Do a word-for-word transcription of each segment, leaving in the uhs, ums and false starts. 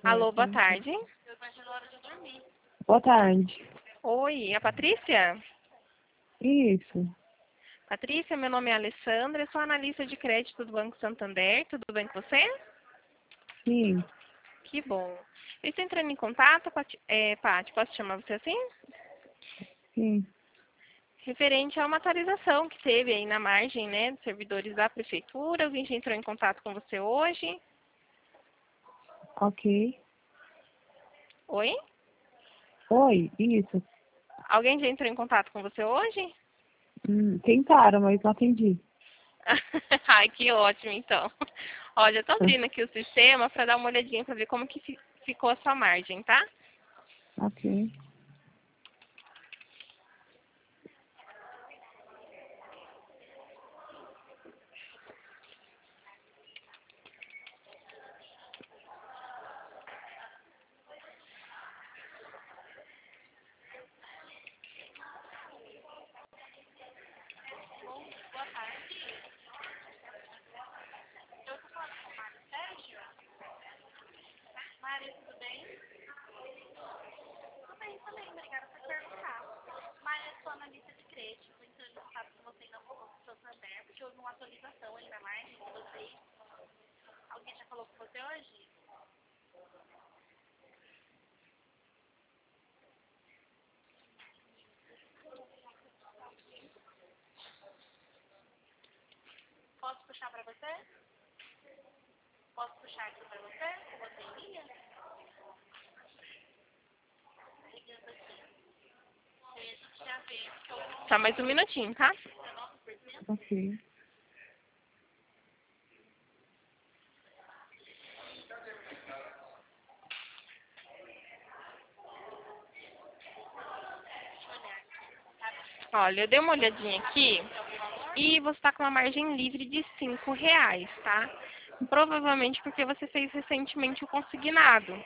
Alô, boa sim, sim. tarde. Boa tarde. Oi, a Patrícia? Isso, Patrícia, meu nome é Alessandra, eu sou analista de crédito do Banco Santander. Tudo bem com você? sim, Que bom. Eu estou entrando em contato, Pati, é, Paty, posso chamar você assim? sim. Referente a uma atualização que teve aí na margem, né, dos servidores da prefeitura. Alguém já entrou em contato com você hoje? Ok. Oi? Oi, isso. Alguém já entrou em contato com você hoje? Hum, tentaram, mas não atendi. Ai, que ótimo, então. Olha, eu tô abrindo aqui o sistema para dar uma olhadinha para ver como que fi- ficou a sua margem, tá? Ok. Posso puxar para você? Posso puxar aqui para você? Você envia? Só mais um minutinho, tá? Ok. Olha, eu dei uma olhadinha aqui e você está com uma margem livre de cinco reais, tá? Provavelmente porque você fez recentemente o consignado.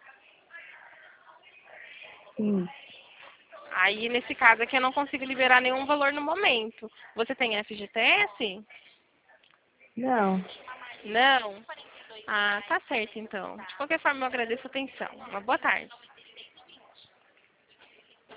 Sim. Aí, nesse caso aqui, eu não consigo liberar nenhum valor no momento. Você tem F G T S? Não. Não? Ah, tá certo, então. De qualquer forma, eu agradeço a atenção. Uma boa tarde.